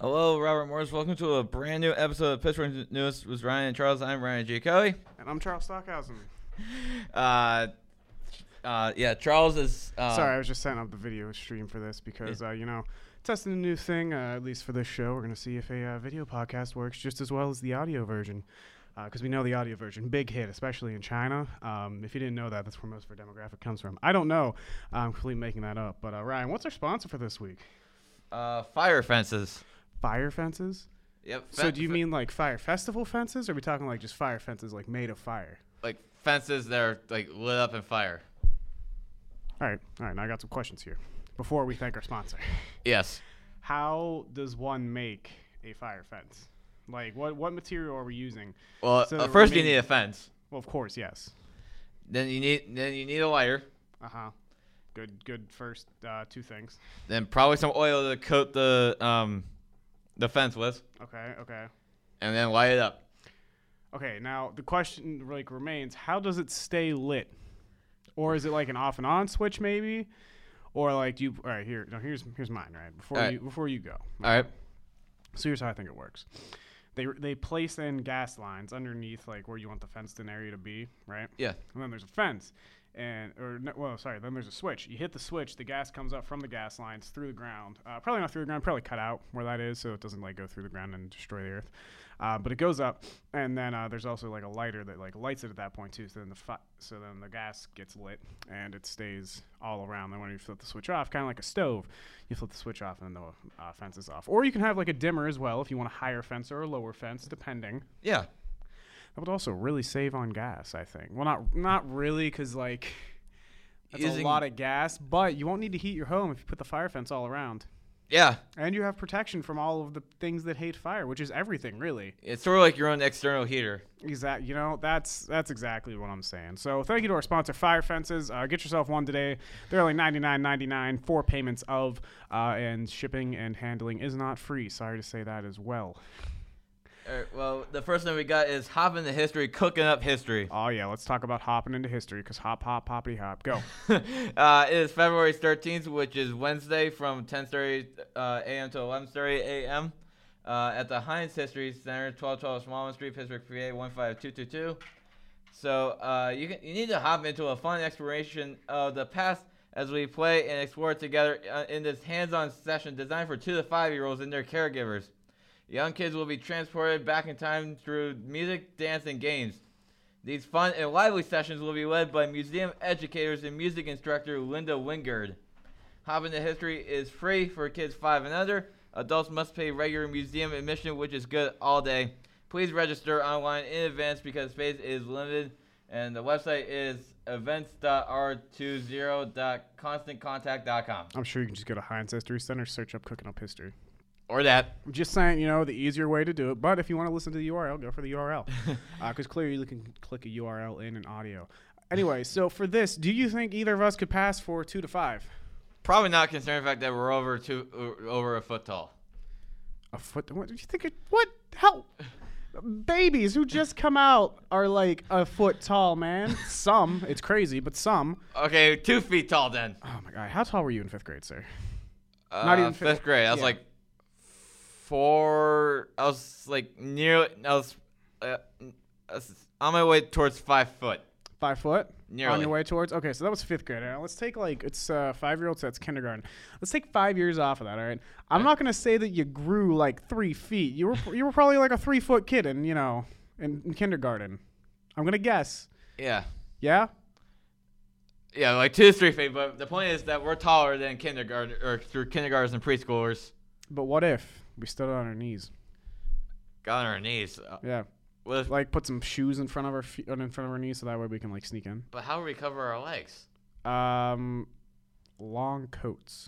Hello, Robert Morris. Welcome to a brand new episode of Pittsburgh News with Ryan and Charles. I'm Ryan G. Kelly. And I'm Charles Stockhausen. Charles is... Sorry, I was just setting up the video stream for this because, testing a new thing, at least for this show. We're going to see if a video podcast works just as well as the audio version. Because we know the audio version, big hit, especially in China. If you didn't know that, that's where most of our demographic comes from. I don't know. I'm completely making that up. But, Ryan, what's our sponsor for this week? Fire fences. Fire fences? Yep. So do you mean like fire festival fences, or are we talking like just fire fences like made of fire? Like fences that are like lit up in fire. All right. Now I got some questions here before we thank our sponsor. Yes. How does one make a fire fence? Like what material are we using? Well, first you need a fence. Well, of course, yes. Then you need a lighter. Uh-huh. Good first two things. Then probably some oil to coat the fence with. Okay. And then light it up. Okay, now the question remains, how does it stay lit? Or is it like an off and on switch maybe? Or like do you all right, here's mine, right? Before you go. All right. So here's how I think it works. They place in gas lines underneath like where you want the fenced-in area to be, right? Yeah. And then there's a fence, then there's a switch. You hit the switch, the gas comes up from the gas lines through the ground. Probably not through the ground, probably cut out where that is, so it doesn't like go through the ground and destroy the earth. But it goes up, and then there's also like a lighter that like lights it at that point too. So then the gas gets lit, and it stays all around. Then when you flip the switch off, kind of like a stove, you flip the switch off, and then the fence is off. Or you can have like a dimmer as well if you want a higher fence or a lower fence, depending. Yeah. That would also really save on gas, I think. Well, not really, because like that's a lot of gas, but you won't need to heat your home if you put the fire fence all around. Yeah. And you have protection from all of the things that hate fire, which is everything, really. It's sort of like your own external heater. Exactly. That's exactly what I'm saying. So thank you to our sponsor, Fire Fences. Get yourself one today. They're only $99.99, 4 payments of, and shipping and handling is not free. Sorry to say that as well. All right, well, the first thing we got is Hop into History, Cooking Up History. Oh, yeah, let's talk about hopping into history, because hop, hoppity, hop. Go. It is February 13th, which is Wednesday from 10:30 a.m. to 11:30 a.m. At the Heinz History Center, 1212 Smallman Street, Pittsburgh, PA, 15222. So you need to hop into a fun exploration of the past as we play and explore together in this hands-on session designed for 2 to 5-year-olds and their caregivers. Young kids will be transported back in time through music, dance, and games. These fun and lively sessions will be led by museum educators and music instructor Linda Wingard. Hop into History is free for kids 5 and under. Adults must pay regular museum admission, which is good all day. Please register online in advance because space is limited. And the website is events.r20.constantcontact.com. I'm sure you can just go to Heinz History Center, search up Cooking Up History. Or that. I'm just saying, the easier way to do it. But if you want to listen to the URL, go for the URL. Because clearly you can click a URL in an audio. Anyway, so for this, do you think either of us could pass for 2 to 5? Probably not, considering the fact that we're over a foot tall. A foot? What do you think? What? How? Babies who just come out are like a foot tall, man. Some. It's crazy, but some. Okay, 2 feet tall then. Oh, my God. How tall were you in 5th grade, sir? Not even 5th grade. I was like 4. I was like near. I was on my way towards 5 foot. 5 foot? Nearly. On your way towards? Okay, so that was 5th grade. Now, let's take it's 5-year-old, so that's kindergarten. Let's take 5 years off of that, all right? I'm not going to say that you grew like 3 feet. You were probably like a 3-foot kid in kindergarten. I'm going to guess. Yeah. Yeah? Yeah, like 2 to 3 feet, but the point is that we're taller than kindergarten or through kindergartners and preschoolers. But what if we stood on our knees? Got on our knees. Yeah. Like put some shoes in front of our knees so that way we can like sneak in. But how do we cover our legs? Long coats.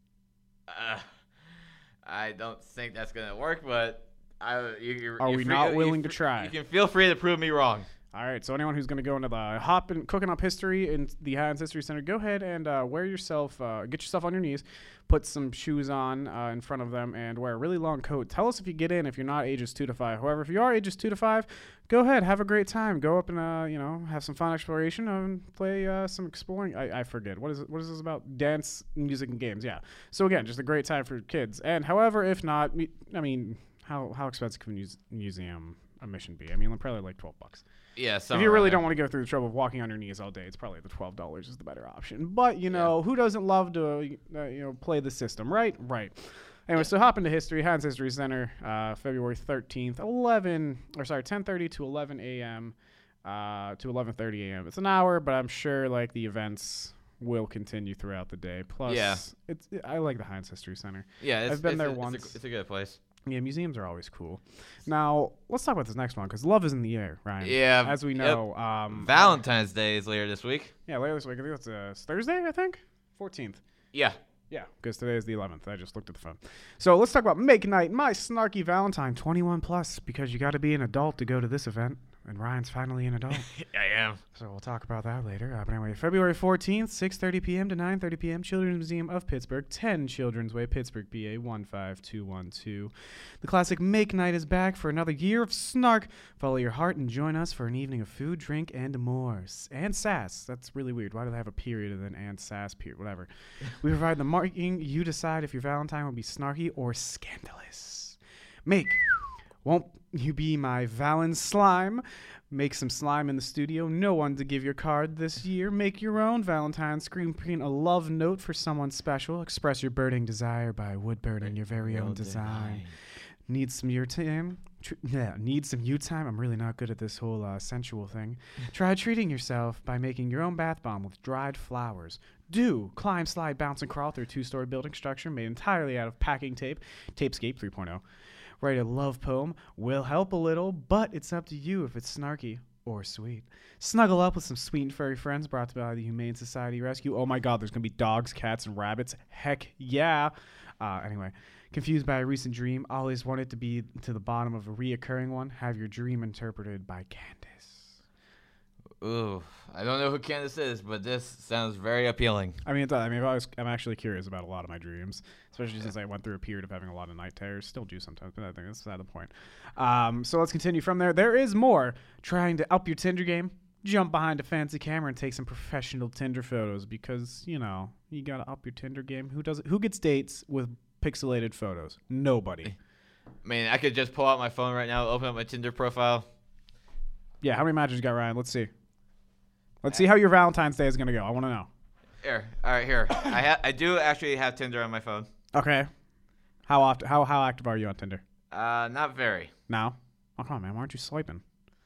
I don't think that's gonna work, but Are we not willing to try? You can feel free to prove me wrong. All right, so anyone who's going to go into the cooking up history in the Highlands History Center, go ahead and get yourself on your knees, put some shoes on in front of them, and wear a really long coat. Tell us if you get in if you're not ages 2 to 5. However, if you are ages 2 to 5, go ahead, have a great time. Go up and have some fun exploration and play some exploring. I forget what is this about? Dance, music, and games. Yeah. So again, just a great time for kids. And however, if not, I mean, how expensive can museum admission be? I mean, probably like $12. Yeah, if you really don't want to go through the trouble of walking on your knees all day, it's probably the $12 is the better option. But who doesn't love to play the system, right? Right. Anyway, so hop into history. Highlands History Center, February 13th, 10:30 to 11 a.m. To 11:30 a.m. It's an hour, but I'm sure like the events will continue throughout the day. Plus, I like the Highlands History Center. Yeah, I've been there once. It's a good place. Yeah, museums are always cool. Now, let's talk about this next one because love is in the air, Ryan. Yeah. As we know. Valentine's Day is later this week. Yeah, later this week. I think it's Thursday, 14th. Yeah. Yeah, because today is the 11th. I just looked at the phone. So let's talk about Make Night, My Snarky Valentine, 21 plus, because you got to be an adult to go to this event. And Ryan's finally an adult. I am. So we'll talk about that later. But anyway, February 14th, 6:30 p.m. to 9:30 p.m., Children's Museum of Pittsburgh, 10 Children's Way, Pittsburgh, PA, 15212. The classic Make Night is back for another year of snark. Follow your heart and join us for an evening of food, drink, and more. And sass. That's really weird. Why do they have a period and then and sass period? Whatever. We provide the marking. You decide if your Valentine will be snarky or scandalous. Won't you be my Valen slime? Make some slime in the studio. No one to give your card this year. Make your own Valentine. Screen print a love note for someone special. Express your burning desire by wood burning your very own design. Need some you time? Need some you time? I'm really not good at this whole sensual thing. Try treating yourself by making your own bath bomb with dried flowers. Climb, slide, bounce, and crawl through a 2-story building structure made entirely out of packing tape. Tapescape 3.0. Write a love poem. Will help a little, but it's up to you if it's snarky or sweet. Snuggle up with some sweet and furry friends brought to by the Humane Society Rescue. Oh my God, there's going to be dogs, cats, and rabbits. Heck yeah. Anyway, confused by a recent dream, always wanted to be to the bottom of a reoccurring one. Have your dream interpreted by Candace. Ooh, I don't know who Candace is, but this sounds very appealing. I mean, it does. I'm actually curious about a lot of my dreams, especially since I went through a period of having a lot of night terrors. Still do sometimes, but I think that's beside the point. So let's continue from there. There is more. Trying to up your Tinder game. Jump behind a fancy camera and take some professional Tinder photos because, you got to up your Tinder game. Who gets dates with pixelated photos? Nobody. I mean, I could just pull out my phone right now, open up my Tinder profile. Yeah, how many matches you got, Ryan? Let's see. Let's see how your Valentine's Day is going to go. I want to know. Here. All right, here. I do actually have Tinder on my phone. Okay. How active are you on Tinder? Not very. Now? Oh, come on, man. Why aren't you swiping?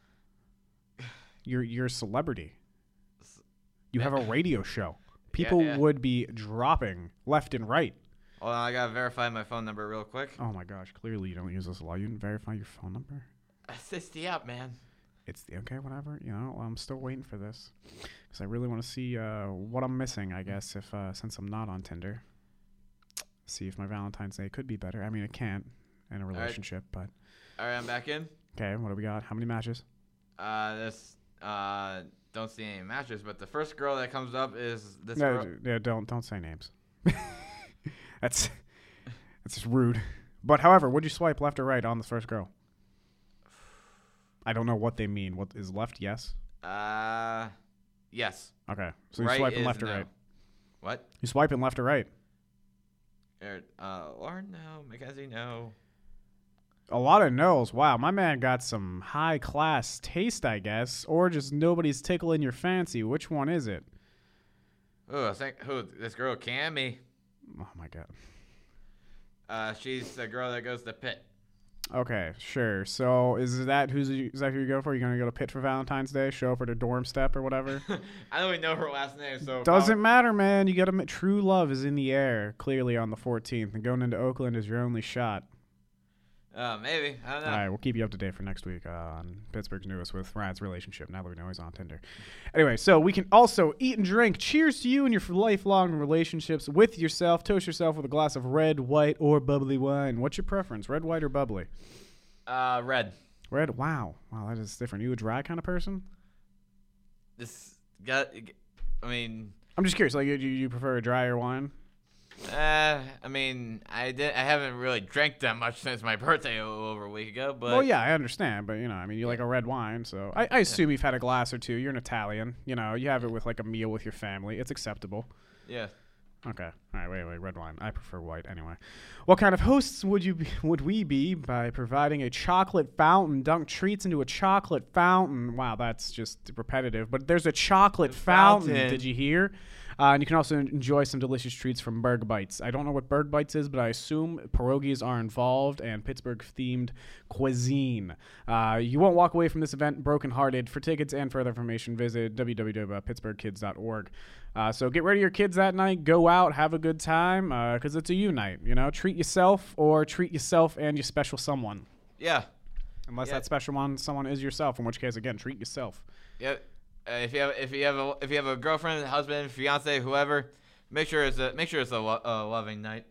You're a celebrity. You have a radio show. People would be dropping left and right. Hold on, I got to verify my phone number real quick. Oh, my gosh. Clearly, you don't use this a lot. You didn't verify your phone number? It's the app, man. Okay, whatever. I'm still waiting for this because I really want to see what I'm missing. I guess since I'm not on Tinder, see if my Valentine's Day could be better. I mean, it can't in a relationship, but. All right, I'm back in. Okay, what do we got? How many matches? Don't see any matches, but the first girl that comes up is this girl. girl. Yeah, don't say names. That's just rude. But however, would you swipe left or right on the first girl? I don't know what they mean. What is left? Yes. Yes. Okay. So you're swiping left or right? What? You swiping left or right? Lauren, no. Mackenzie, no. A lot of no's. Wow, my man got some high class taste, I guess, or just nobody's tickling your fancy. Which one is it? Oh, I think this girl Cammy. Oh my God. She's the girl that goes to Pitt. Okay, sure. So is that who you go for? You gonna go to Pitt for Valentine's Day? Show up at her dorm step or whatever? I don't even know her last name, so doesn't matter, man. You gotta true love is in the air. Clearly on the 14th, and going into Oakland is your only shot. Maybe. I don't know. All right, we'll keep you up to date for next week on Pittsburgh's newest with Ryan's relationship. Now that we know he's on Tinder. Anyway, so we can also eat and drink. Cheers to you and your lifelong relationships with yourself. Toast yourself with a glass of red, white, or bubbly wine. What's your preference, red, white, or bubbly? Red. Red? Wow, that is different. You a dry kind of person? this got. I mean, I'm just curious. Like, you prefer a drier wine? I mean, I haven't really drank that much since my birthday over a week ago. But Well, yeah, I understand, but I mean, you like a red wine, so I assume you've had a glass or two. You're an Italian, you have it with like a meal with your family. It's acceptable. yeah. Okay. All right. Wait. Red wine. I prefer white anyway. What kind of hosts would we be by providing a chocolate fountain? Dunk treats into a chocolate fountain. Wow, that's just repetitive. But there's a chocolate fountain. Did you hear? And you can also enjoy some delicious treats from Berg Bites. I don't know what Berg Bites is, but I assume pierogies are involved and Pittsburgh-themed cuisine. You won't walk away from this event brokenhearted. For tickets and further information, visit www.pittsburghkids.org. So get ready your kids that night. Go out, have a good time, because it's a you night. Treat yourself or treat yourself and your special someone. Yeah. Unless that special someone is yourself, in which case, again, treat yourself. Yep. If you have a girlfriend, husband, fiance, whoever, make sure it's a loving night.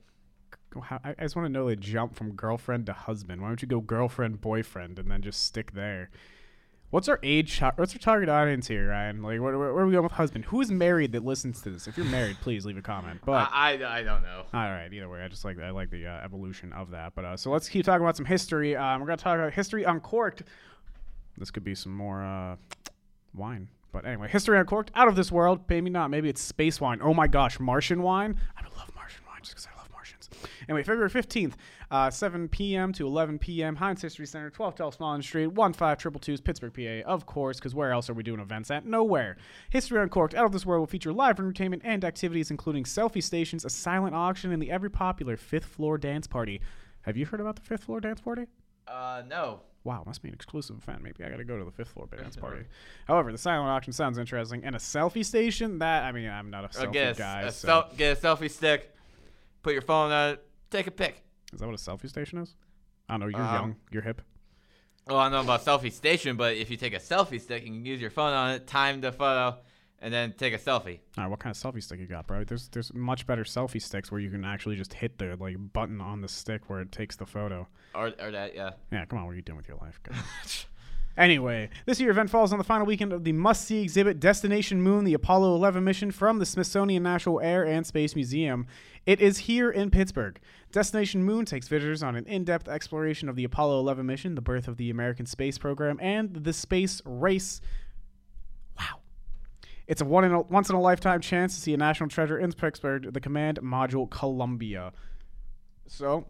I just want to know the jump from girlfriend to husband. Why don't you go girlfriend, boyfriend, and then just stick there? What's our target audience here, Ryan? Like, where are we going with husband? Who is married that listens to this? If you're married, please leave a comment. But I don't know. All right, either way, I like the evolution of that. But so let's keep talking about some history. We're gonna talk about History Uncorked. This could be some more wine. But anyway, History Uncorked, out of this world. Maybe not. Maybe it's space wine. Oh my gosh, Martian wine. I would love Martian wine just because I love Martians. Anyway, February 15th, 7 p.m. to 11 p.m., Heinz History Center, 1212 Smallland Street, 15222, Pittsburgh, PA. Of course, because where else are we doing events at? Nowhere. History Uncorked, out of this world will feature live entertainment and activities, including selfie stations, a silent auction, and the ever-popular Fifth Floor Dance Party. Have you heard about the Fifth Floor Dance Party? No. Wow, must be an exclusive event. Maybe I got to go to the Fifth Floor Dance Party. However, the silent auction sounds interesting. And a selfie station? I'm not a selfie guy. Get a selfie stick, put your phone on it, take a pic. Is that what a selfie station is? I don't know. You're young. You're hip. Well, I don't know about selfie station, but if you take a selfie stick, you can use your phone on it, time the photo, and then take a selfie. All right, what kind of selfie stick you got, bro? There's much better selfie sticks where you can actually just hit the button on the stick where it takes the photo. Or that, yeah. Yeah, come on, what are you doing with your life? Anyway, this year event falls on the final weekend of the must-see exhibit Destination Moon, the Apollo 11 mission from the Smithsonian National Air and Space Museum. It is here in Pittsburgh. Destination Moon takes visitors on an in-depth exploration of the Apollo 11 mission, the birth of the American space program, and the space race. Wow. It's a once-in-a-lifetime chance to see a national treasure in Pittsburgh, the Command Module Columbia. So,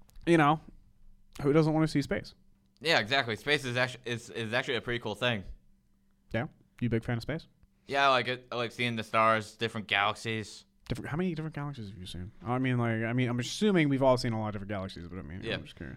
who doesn't want to see space? Yeah, exactly. Space is actually a pretty cool thing. Yeah? You a big fan of space? Yeah, I like it. I like seeing the stars, different galaxies. How many different galaxies have you seen? I'm assuming we've all seen a lot of different galaxies, but yeah. I'm just curious.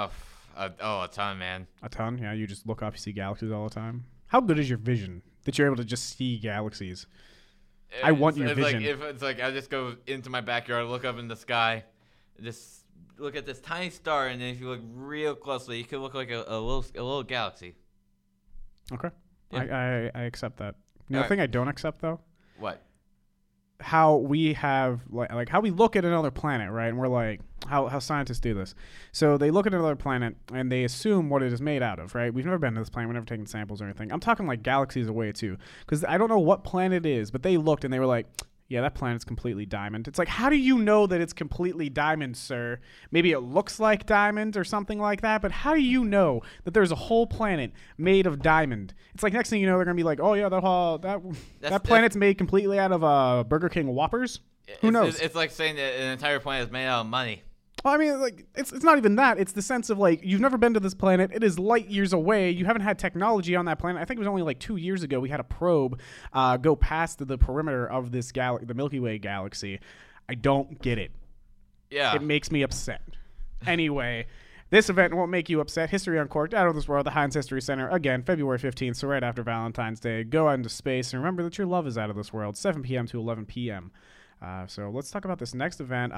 A ton, man. A ton? Yeah, you just look up, you see galaxies all the time? How good is your vision that you're able to just see galaxies? I want your vision. It's like I just go into my backyard, look up in the sky, just look at this tiny star, and then if you look real closely, you could look like a little galaxy. Okay. Yeah. I accept that. The thing I don't accept, though? What? How we have like how we look at another planet, right? And we're like, how scientists do this. So they look at another planet and they assume what it is made out of, right? We've never been to this planet, we've never taken samples or anything. I'm talking like galaxies away too, because I don't know what planet it is, but they looked and they were like, yeah, that planet's completely diamond. It's like, how do you know that it's completely diamond, sir? Maybe it looks like diamond or something like that, but how do you know that there's a whole planet made of diamond? It's like next thing you know, they're going to be like, oh, yeah, that planet's made completely out of Burger King Whoppers? Who knows? It's like saying that an entire planet is made out of money. Well, I mean, like, it's not even that. It's the sense of, like, you've never been to this planet. It is light years away. You haven't had technology on that planet. I think it was only, 2 years ago we had a probe go past the perimeter of this the Milky Way galaxy. I don't get it. Yeah. It makes me upset. Anyway, this event won't make you upset. History Uncorked, out of this world, the Heinz History Center. Again, February 15th, so right after Valentine's Day. Go out into space, and remember that your love is out of this world, 7 p.m. to 11 p.m. So let's talk about this next event.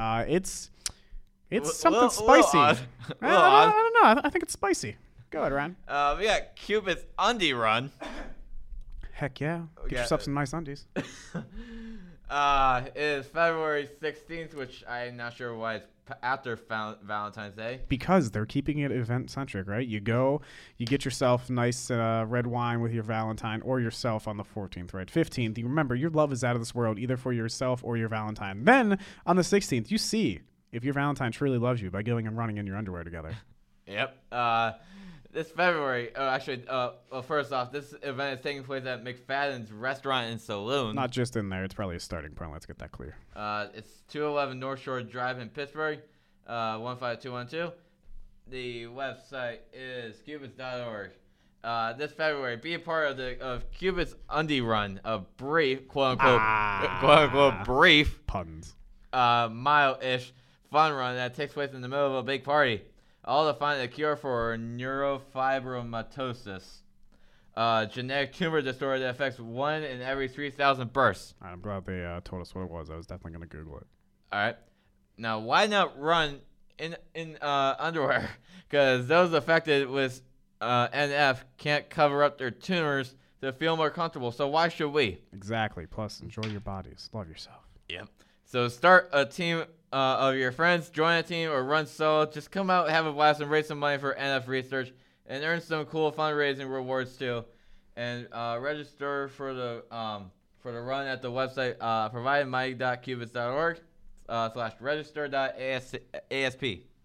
It's something spicy. I don't know. I think it's spicy. Go ahead, Ryan. We got Cupid's Undie Run. Heck yeah. Get yourself some nice undies. It is February 16th, which I'm not sure why it's after Valentine's Day. Because they're keeping it event-centric, right? You go, you get yourself nice red wine with your Valentine or yourself on the 14th, right? 15th, you remember your love is out of this world, either for yourself or your Valentine. Then on the 16th, you see if your Valentine truly loves you by going and running in your underwear together. Yep. This February, first off, this event is taking place at McFadden's Restaurant and Saloon. Not just in there. It's probably a starting point. Let's get that clear. It's 211 North Shore Drive in Pittsburgh, 15212. The website is cubits.org. This February, be a part of Cubits Undie Run, a brief, quote-unquote, brief puns, mile-ish fun run that takes place in the middle of a big party. All to find a cure for neurofibromatosis, genetic tumor disorder that affects 1 in every 3,000 births. I'm glad they told us what it was. I was definitely going to Google it. All right. Now, why not run in underwear? Because those affected with NF can't cover up their tumors to feel more comfortable. So why should we? Exactly. Plus, enjoy your bodies. Love yourself. Yep. So start a team of your friends, join a team, or run solo. Just come out, have a blast, and raise some money for NF research, and earn some cool fundraising rewards too. And register for the run at the website providedmoney.cubits.org /register.asp.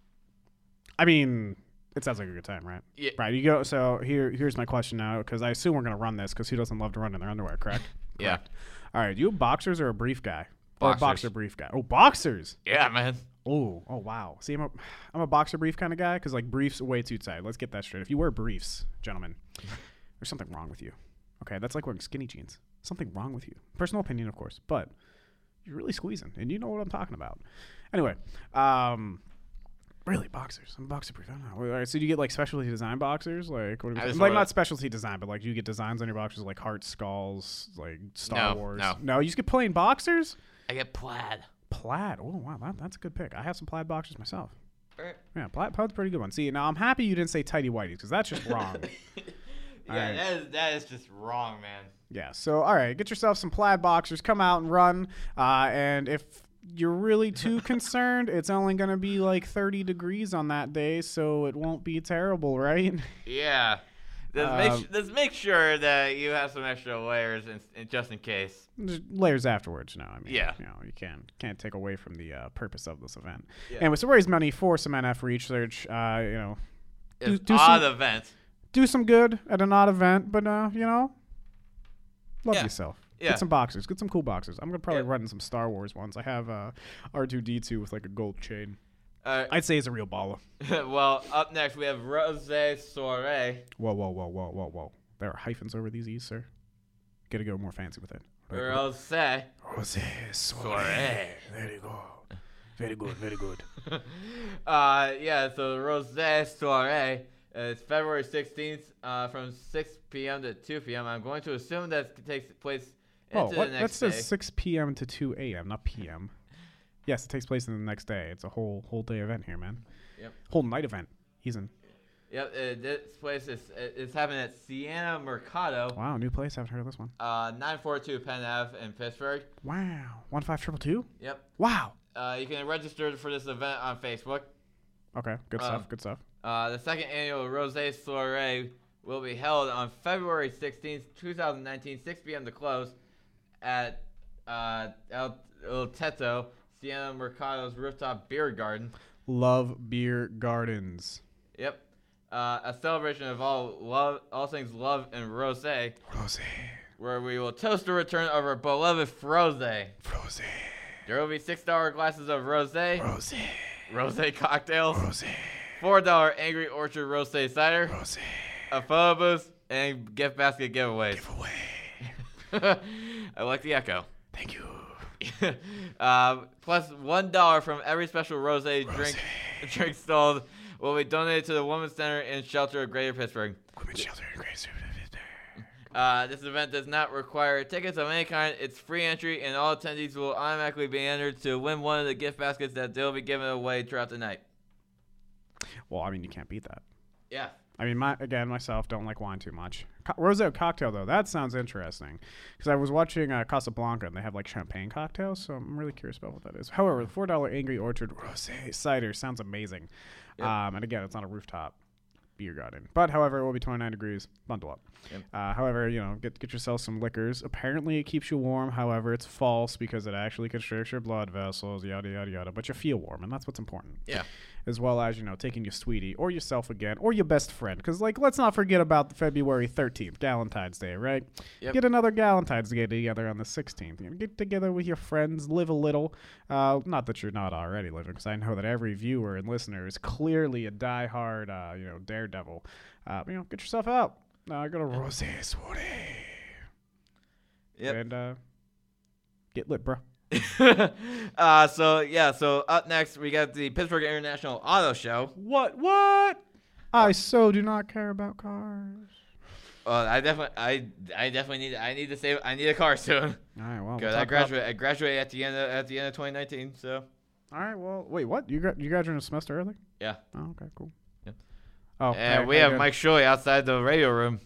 I mean, it sounds like a good time, right? Yeah. Right. You go. So here's my question now, because I assume we're gonna run this, because who doesn't love to run in their underwear, correct? Yeah. All right. You a boxers or a brief guy? Boxers. Or a boxer brief guy? Oh, boxers. Yeah, man. Oh wow. See, I'm a boxer brief kind of guy, because like briefs are way too tight. Let's get that straight. If you wear briefs, gentlemen, there's something wrong with you. Okay, that's like wearing skinny jeans. Something wrong with you. Personal opinion, of course, but you're really squeezing, and you know what I'm talking about. Anyway, really boxers. I'm a boxer brief. I don't know. All right, so do you get like specialty design boxers? Like what? Like not specialty design, but like you get designs on your boxers like hearts, skulls, like Star Wars. No, you just get plain boxers. I get plaid. Plaid. Oh wow, that's a good pick. I have some plaid boxers myself. Right. Yeah, plaid's a pretty good one. See, now I'm happy you didn't say tighty whities, because that's just wrong. Yeah, right. that is just wrong, man. Yeah, so all right, get yourself some plaid boxers, come out and run, and if you're really too concerned, it's only going to be like 30 degrees on that day, so it won't be terrible, right? Yeah. Just make sure that you have some extra layers just in case. Just layers afterwards, no. I mean, yeah. You know, you can't take away from the purpose of this event. Yeah. Anyway, so raise money for some NF research, you know. It's an odd event. Do some good at an odd event, but, you know, love yourself. Yeah. Get some boxers. Get some cool boxers. I'm going to probably run in some Star Wars ones. I have R2-D2 with like a gold chain. I'd say he's a real baller. Well, up next we have Rosé Soirée. Whoa. There are hyphens over these E's, sir. Got to go more fancy with it. Rosé Soirée. There you go. Very good. Yeah, so Rosé Soirée is February 16th from 6 p.m. to 2 p.m. I'm going to assume that takes place into the next day. That says 6 p.m. to 2 a.m., not p.m. Yes, it takes place in the next day. It's a whole day event here, man. Yep. Whole night event. He's in. Yep. This place is happening at Sienna Mercado. Wow, new place. I haven't heard of this one. 942 Penn Ave in Pittsburgh. Wow. 15222? Yep. Wow. You can register for this event on Facebook. Okay. Good stuff. The second annual Rosé Soirée will be held on February 16th, 2019, 6 p.m. to close at El Teto, Sienna Mercado's rooftop beer garden. Love beer gardens. Yep. A celebration of all things love and rosé. Rosé. Where we will toast the return of our beloved Frosé. Frosé. There will be $6 glasses of rosé. Rosé. Rosé cocktails. Rosé. $4 Angry Orchard Rosé cider. Rosé. A photo booth and gift basket giveaways. I like the echo. Thank you. Plus $1 from every special rosé drink sold will be donated to the Women's Center and Shelter of Greater Pittsburgh. Women's Shelter in Greater Pittsburgh. This event does not require tickets of any kind. It's free entry, and all attendees will automatically be entered to win one of the gift baskets that they'll be giving away throughout the night. Well, I mean, you can't beat that. Yeah. I mean, myself don't like wine too much. Rosé cocktail though, that sounds interesting. Because I was watching Casablanca and they have like champagne cocktails, so I'm really curious about what that is. However, the $4 Angry Orchard Rosé cider sounds amazing. Yep. And again, it's on a rooftop beer garden. But however, it will be 29 degrees. Bundle up. Yep. However, get yourself some liquors. Apparently, it keeps you warm. However, it's false because it actually constricts your blood vessels. Yada yada yada. But you feel warm, and that's what's important. Yeah. As well as taking your sweetie or yourself again or your best friend. Because let's not forget about the February 13th, Galentine's Day, right? Yep. Get another Galentine's Day together on the 16th. Get together with your friends, live a little. Not that you're not already living, because I know that every viewer and listener is clearly a diehard, daredevil. Get yourself out. Go to Rosé Soirée. Yep. And get lit, bro. So up next we got the Pittsburgh International Auto Show. What? I so do not care about cars. I definitely need to save. I need a car soon. All right, well, Because I graduate at the end of 2019. So. All right, well, wait, what? You graduated a semester early? Yeah. Oh, okay, cool. Yeah. Oh, And we have Mike Shirley outside the radio room.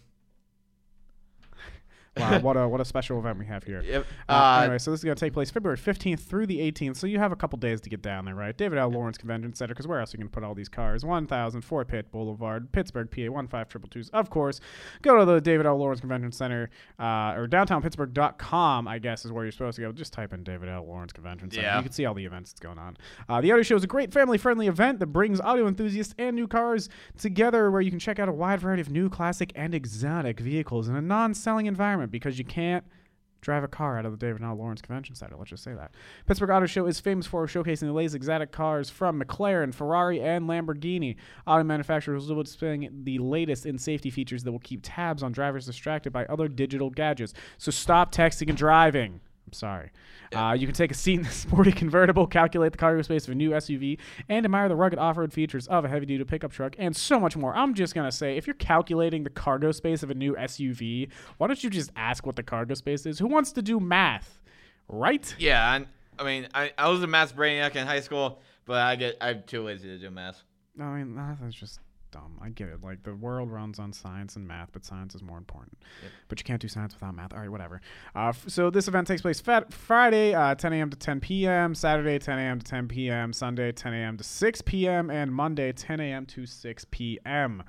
Wow, what a special event we have here. Yep. Anyway, so this is going to take place February 15th through the 18th, so you have a couple days to get down there, right? David L. Lawrence Convention Center, because where else are you going to put all these cars? 1000 Fort Pitt Boulevard, Pittsburgh, PA 15222s. Of course, go to the David L. Lawrence Convention Center, or downtownpittsburgh.com, I guess, is where you're supposed to go. Just type in David L. Lawrence Convention Center. Yeah. You can see all the events that's going on. The Auto Show is a great family-friendly event that brings auto enthusiasts and new cars together, where you can check out a wide variety of new, classic, and exotic vehicles in a non-selling environment, because you can't drive a car out of the David L. Lawrence Convention Center. Let's just say that. Pittsburgh Auto Show is famous for showcasing the latest exotic cars from McLaren, Ferrari, and Lamborghini. Auto manufacturers will be displaying the latest in safety features that will keep tabs on drivers distracted by other digital gadgets. So stop texting and driving. I'm sorry. You can take a seat in the sporty convertible, calculate the cargo space of a new SUV, and admire the rugged off-road features of a heavy-duty pickup truck, and so much more. I'm just going to say, if you're calculating the cargo space of a new SUV, why don't you just ask what the cargo space is? Who wants to do math? Right? Yeah, I was a math brainiac in high school, but I'm too lazy to do math. I mean, math is just dumb. I get it. Like, the world runs on science and math, but science is more important. Yep. But you can't do science without math. All right, whatever. So this event takes place Friday, 10 a.m. to 10 p.m., Saturday, 10 a.m. to 10 p.m., Sunday, 10 a.m. to 6 p.m., and Monday, 10 a.m. to 6 p.m.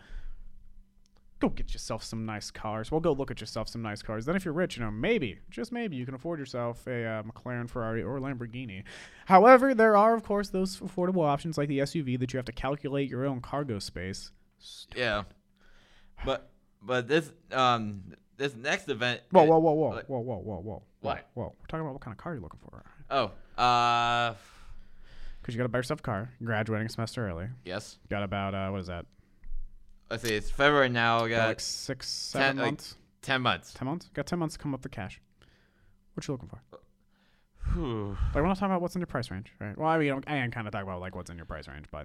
Go get yourself some nice cars. Well, go look at yourself some nice cars. Then if you're rich, maybe, just maybe, you can afford yourself a McLaren, Ferrari, or Lamborghini. However, there are, of course, those affordable options like the SUV that you have to calculate your own cargo space. Stupid. Yeah. But this next event. Whoa. What? Whoa. We're talking about what kind of car you're looking for. Oh. Because you got to buy yourself a car. You're graduating a semester early. Yes. Got about, what is that? Let's see. It's February now. We got like 7 months. 10 months. 10 months? Got 10 months to come up with the cash. What you looking for? Whew. Like, we're not talking about what's in your price range, right? Well, I mean, I am kind of talking about like what's in your price range, but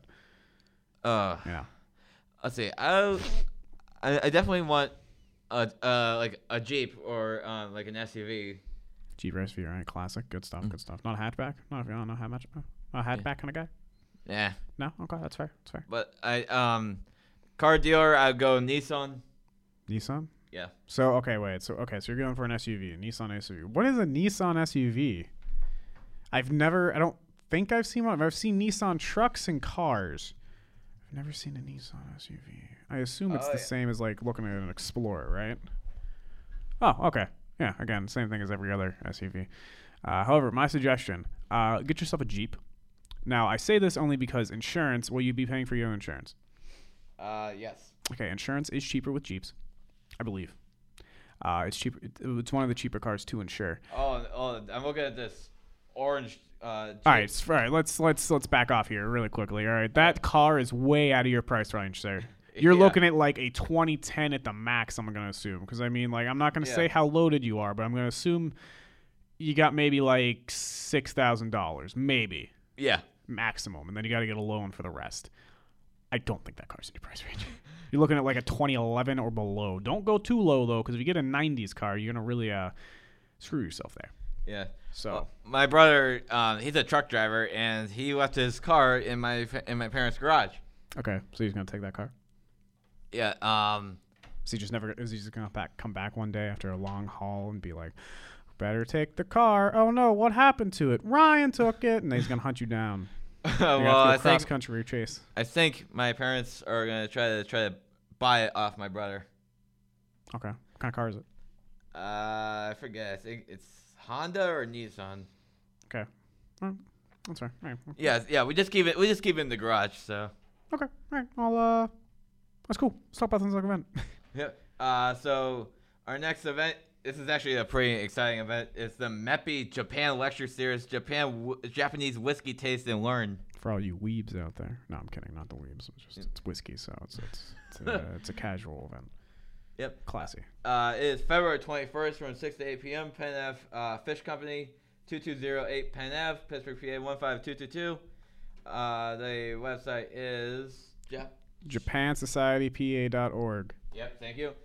Let's see. I definitely want like a Jeep or like an SUV. Jeep SUV, right? Classic, good stuff. Not a hatchback. Not if you don't know how much. Not a hatchback kind of guy. Yeah. No, okay, that's fair. But car dealer, I'd go Nissan. Nissan. Yeah. So So you're going for an SUV, a Nissan SUV. What is a Nissan SUV? I don't think I've seen one. I've seen Nissan trucks and cars. I've never seen a Nissan SUV. I assume it's the same as like looking at an Explorer, right? Oh, okay. Yeah, again, same thing as every other SUV. However, my suggestion, get yourself a Jeep. Now, I say this only because insurance, will you be paying for your own insurance? Yes. Okay, insurance is cheaper with Jeeps, I believe. It's cheaper. It's one of the cheaper cars to insure. Oh, I'm looking at this orange Jeep. All right. Let's back off here really quickly. All right, that car is way out of your price range, sir. You're looking at like a 2010 at the max. I'm gonna assume, because I mean, like, I'm not gonna say how loaded you are, but I'm gonna assume you got maybe like $6,000, maybe. Yeah. Maximum, and then you got to get a loan for the rest. I don't think that car's in your price range. You're looking at like a 2011 or below. Don't go too low though, because if you get a 90s car, you're gonna really screw yourself there. Yeah. So my brother, he's a truck driver, and he left his car in my parents' garage. Okay, so he's gonna take that car. Yeah. Is he just gonna come back one day after a long haul and be like, better take the car. Oh no, what happened to it? Ryan took it, and he's gonna hunt you down. Well, I think cross country chase. I think my parents are gonna try to buy it off my brother. Okay, what kind of car is it? I forget. I think it's Honda or Nissan. Okay, that's fair. All right. Yeah. We just keep it in the garage. So. Okay, all right. Well, that's cool. Let's talk about the next event. Yep. So our next event. This is actually a pretty exciting event. It's the MEPI Japan Lecture Series, Japanese Whiskey Taste and Learn. For all you weebs out there. No, I'm kidding. Not the weebs. It's whiskey, so it's a casual event. Yep. Classy. It is February 21st from 6 to 8 p.m. Penn Ave Fish Company, 2208 Penn Ave, Pittsburgh, PA 15222. The website is JapanSocietyPA.org. Yep. Thank you.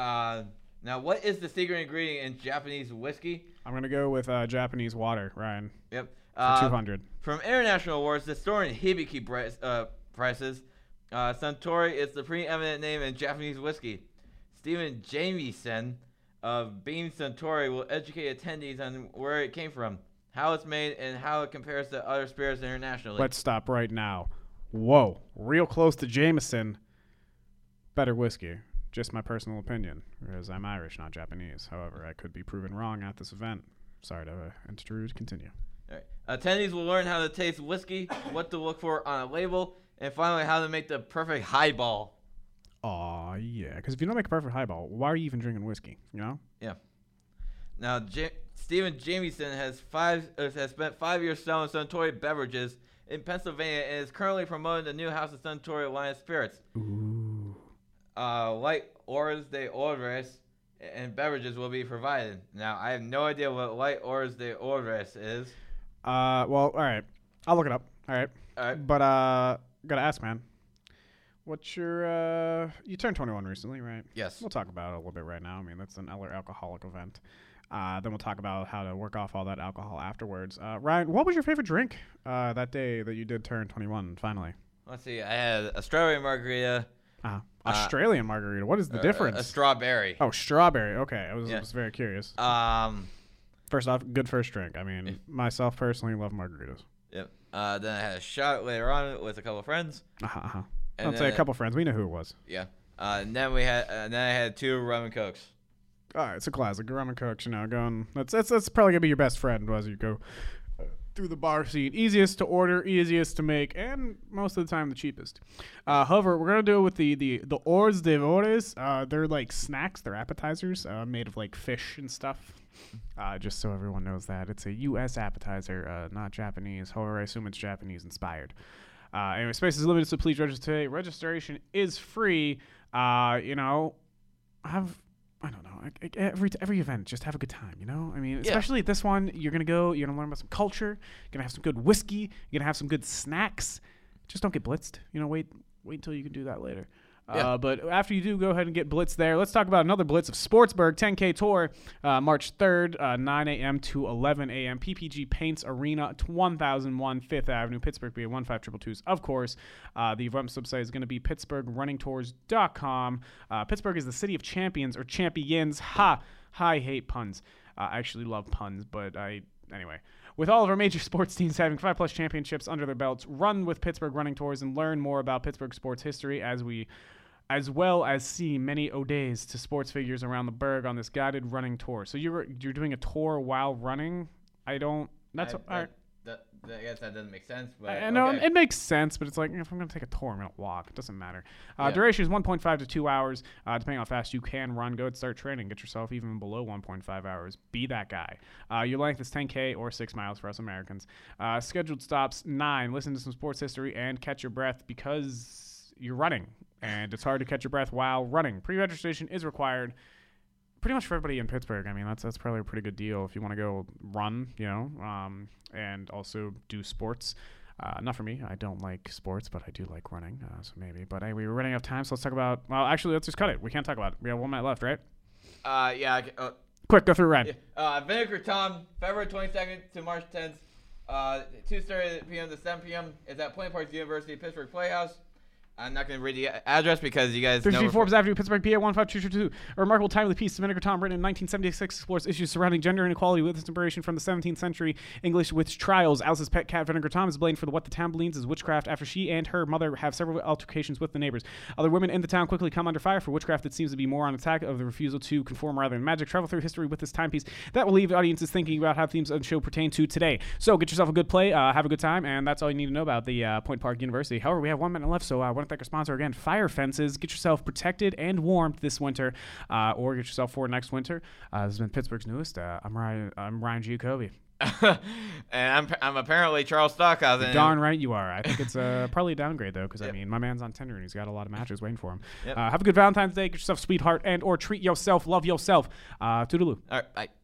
Now, what is the secret ingredient in Japanese whiskey? I'm going to go with Japanese water, Ryan. Yep. For 200. From international awards, the store in Hibiki prices, Suntory is the preeminent name in Japanese whiskey. Stephen Jamieson of Beam Suntory will educate attendees on where it came from, how it's made, and how it compares to other spirits internationally. Let's stop right now. Whoa. Real close to Jameson. Better whiskey. Just my personal opinion, whereas I'm Irish, not Japanese. However, I could be proven wrong at this event. Sorry to intrude. Continue. All right. Attendees will learn how to taste whiskey, what to look for on a label, and finally how to make the perfect highball. Aw, yeah. Because if you don't make a perfect highball, why are you even drinking whiskey? You know? Yeah. Now, Stephen Jamieson has spent 5 years selling Suntory beverages in Pennsylvania and is currently promoting the new House of Suntory line of spirits. Ooh. Light Horas de Ordres and beverages will be provided. Now, I have no idea what Light Horas de Ordres is. Well, all right. I'll look it up. All right. But gotta ask, man. What's your you turned 21 recently, right? Yes. We'll talk about it a little bit right now. I mean, that's an Eller alcoholic event. Then we'll talk about how to work off all that alcohol afterwards. Ryan, what was your favorite drink that day that you did turn 21 finally? Let's see. I had a strawberry margarita. Australian margarita. What is the difference? A strawberry. Oh, strawberry. Okay, I was very curious. First off, good first drink. I mean, myself personally love margaritas. Yep. Then I had a shot later on with a couple of friends. I'll say a couple friends. We know who it was. Yeah. And then I had 2 rum and cokes. All right, it's a classic. Rum and cokes. You know, going. That's probably gonna be your best friend as you go through the bar scene. Easiest to order, easiest to make, and most of the time the cheapest. However, we're gonna do it with the hors d'oeuvres. They're like snacks. They're appetizers made of like fish and stuff. Just so everyone knows that it's a U.S. appetizer, not Japanese. However, I assume it's Japanese inspired. Anyway, space is limited, so please register today. Registration is free. I don't know. Every event, just have a good time, you know? I mean, especially at this one, you're going to go, you're going to learn about some culture, you're going to have some good whiskey, you're going to have some good snacks. Just don't get blitzed. You know, wait until you can do that later. But after you do, go ahead and get blitz there. Let's talk about another blitz of Sportsburg 10K Tour, March 3rd, 9 a.m. to 11 a.m. PPG Paints Arena, 1001 5th Avenue, Pittsburgh, PA 15222s. Of course, the event website is going to be PittsburghRunningTours.com. Pittsburgh is the city of champions or champions. I hate puns. I actually love puns, but anyway. With all of our major sports teams having 5+ championships under their belts, run with Pittsburgh Running Tours and learn more about Pittsburgh sports history as well as see many odes to sports figures around the burg on this guided running tour. So you're doing a tour while running? I guess that doesn't make sense. But I know it makes sense, but it's like if I'm going to take a tour, I'm going to walk. It doesn't matter. Duration is 1.5 to 2 hours, depending on how fast you can run. Go and start training. Get yourself even below 1.5 hours. Be that guy. Your length is 10K or 6 miles for us Americans. Scheduled stops 9. Listen to some sports history and catch your breath because you're running, and it's hard to catch your breath while running. Pre-registration is required. Pretty much for everybody in Pittsburgh. I mean, that's probably a pretty good deal if you want to go run, you know, and also do sports. Not for me. I don't like sports, but I do like running, so maybe. But anyway, we're running out of time, so let's talk about... Well, actually, let's just cut it. We can't talk about it. We have 1 minute left, right? Yeah. Quick, go through Ryan. Vinegar Tom, February 22nd to March 10th, 2:30 p.m. to 7 p.m. is at Plain Park University Pittsburgh Playhouse. I'm not going to read the address because you guys 33 know. Forbes Avenue, Pittsburgh, PA 15222. A remarkable timely piece, The Vinegar Tom, written in 1976, explores issues surrounding gender inequality with inspiration from the 17th century English witch trials. Alice's pet cat, Vinegar Tom, is blamed for what the town believes is witchcraft after she and her mother have several altercations with the neighbors. Other women in the town quickly come under fire for witchcraft that seems to be more on attack of the refusal to conform rather than magic. Travel through history with this timepiece that will leave audiences thinking about how themes of the show pertain to today. So get yourself a good play, have a good time, and that's all you need to know about the Point Park University. However, we have 1 minute left, so I want to thank our sponsor again, Fire Fences. Get yourself protected and warmed this winter, or get yourself for next winter. This has been Pittsburgh's newest. I'm Ryan Giacobbe. And I'm apparently Charles Stockhausen. Darn right you are. I think it's probably a downgrade, though, because, I mean, my man's on Tinder and he's got a lot of matches waiting for him. Yep. Have a good Valentine's Day. Get yourself a sweetheart and or treat yourself. Love yourself. Toodaloo. All right, bye.